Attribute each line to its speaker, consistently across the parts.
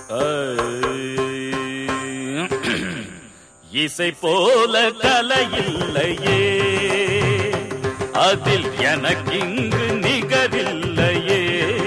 Speaker 1: இசை போல கலையில்லையே, அதில் எனக்கிங்கு நிகரில்லையே.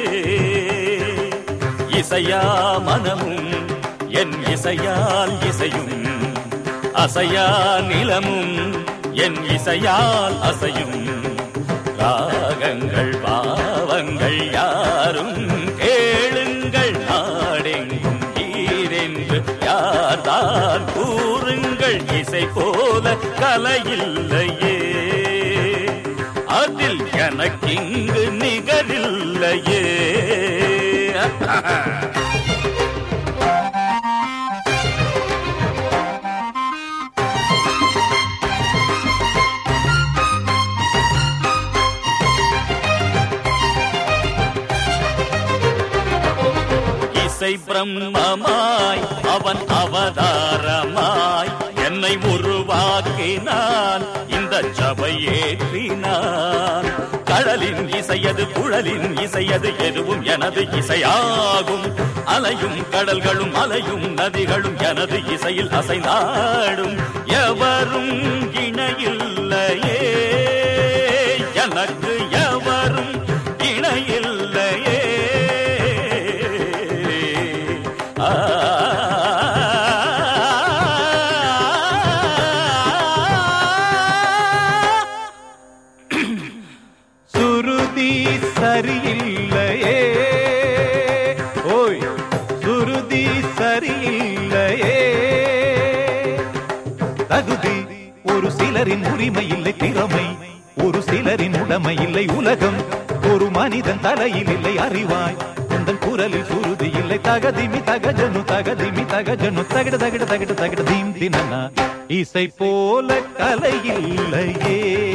Speaker 1: இசையா மனமும் என் இசையால் இசையும், அசையா நிலமும் என் இசையால் அசையும். ராகங்கள் பாவங்கள் யாரும் கேளுங்கள், நாடெங்கும் ஈரென்று யார்தான் கூறுங்கள். இசை போல கலையில்லையே, அதில் எனக்கிங்கு நிகரில்லையே. இசை பிரம்மமாய் அவன் அவதாரமாய் என்னை உருவாக்கினான், இந்த சபை ஏற்றினான். கடலின் இசையது குழலின் இசையது எதுவும் எனது இசையாகும். அலையும் கடல்களும் அலையும் நதிகளும் எனது இசையில் அசைந்தாடும். எவரும் இணையில்லையே, எனக்கு எவரும் இணையில்லையே.
Speaker 2: சுருதி சரியில்லையே, ஓய் சுருதி சரியில்லையே. தகுதி ஒரு சிலரின் உரிமை இல்லை, திறமை ஒரு சிலரின் உடைமை இல்லை. உலகம் ஒரு மனிதன் தலையில் இல்லை, அறிவாய் உந்தன் குரலில் சுருதி இல்லை. தகதிமி தகஜனு தகதிமி தகஜனு தகிட தகிட தகிட தகிட தீம் தினனா. இசை போல கலையில்லையே,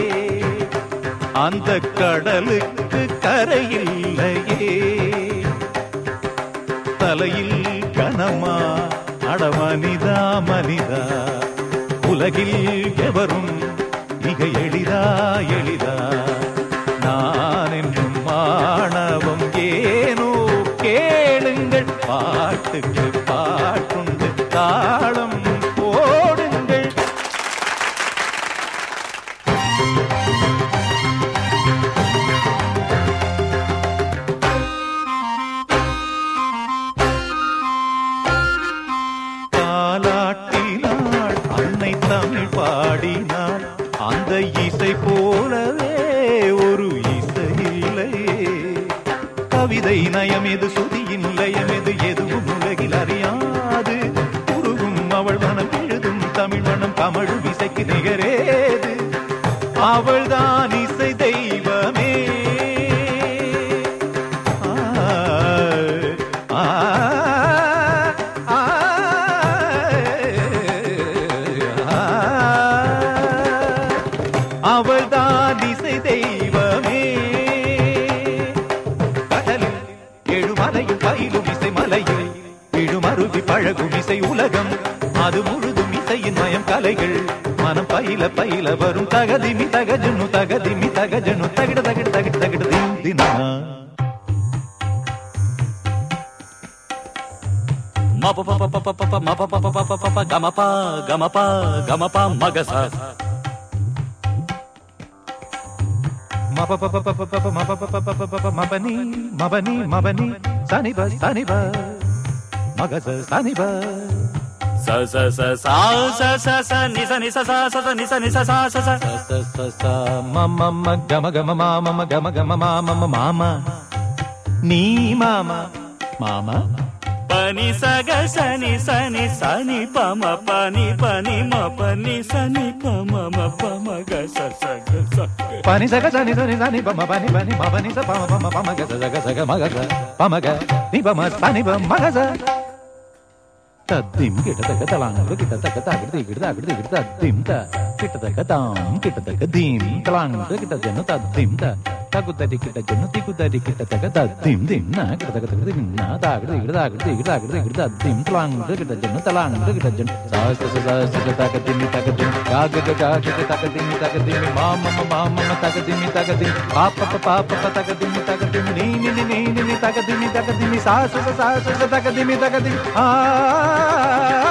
Speaker 2: அந்த கடலுக்கு கரையில்லையே. தலையில் கனமா அடமனிதா மனிதா, உலகில் எவரும் மிக எளிதா எளிதா. நான் என்றும் மாணவம் ஏனோ கேளுங்கள், பாட்டுக்கு பாட்டுண்டு தாளம் போடுங்கள். தாலாட்டினாள் அன்னை தமிழ் பாடினாள், அந்த இசை போலவே ஒரு இசை இல்லையே. கவிதை நயம் எது, சுதியின் லயம் எது, எதுவும் உலகில் அறியாது. உருகும் அவள் மனம், எழுதும் தமிழ் மனம், கமழும் இசைக்கு நிகரேது. அவள்தான் இசை தெய்வமே. அவள்தான் இசை தெய்வமே. கடலில் எழுமலையும் பயிலும் இசை, மலையில் விழுமருவி பழகும் இசை. உலகம் அது முழுதும் இசையின் மயம், கலைகள் மனம் பயில பயில வரும். தகதிமி தகஜனு தகதிமி தகஜனு தகிட தகிட தகிட தகிட தீம் தினா.
Speaker 1: மப பப பப பப மப பப பப பப கமபா கமபா கமபா மகசா.
Speaker 2: மப பப பப பப மப பப பப பப மபனி மபனி மபனி சனிப சனிப மகச சனிப.
Speaker 1: ச ச ச சா ச ச ச நி ச நி ச சா ச ச நி ச நி ச சா ச ச
Speaker 2: ச ச ச மம ம கம கம மாம கம கம மாம மாமா. நீ மாமா மாமா.
Speaker 1: பனி சக சனி சனி சனி பம பனி பனி ம பனி சனி பம ம பம க ச ச க ச.
Speaker 2: பனி சக சனி சனி சனி பம பனி பனி ம பனி ச பம பம பம க ச சக சக மக ச பம க நீ பம பனி பம மக ச. தத்திம் கிட்டத்தக்க தலாங்க கிட்டத்தக்க தகிடு கிடு தகிடு கிடு தத்திம் த கிட்டத்தக்க தாம் கிட்டத்தக்க தீம் தலாங்க கிட்டத்தன தத்திம் த తగుదరి కిట జను తిగుదరి కిట తగ దద్దిం దిం నా కిట తగ తగ దిం నా దాగడ దిగడ దాగడ దిగడ దాగడ దిగడ దద్దిం త్లాంగ్ దిగడ జను తలాంగ్ దిగడ జను సాస స తగ దిమి తగ దిం గాగ గాగ తగ దిమి మామ తగ దిమి పాప తగ దిమి నీ తగ దిమి సాస తగ దిమి ఆ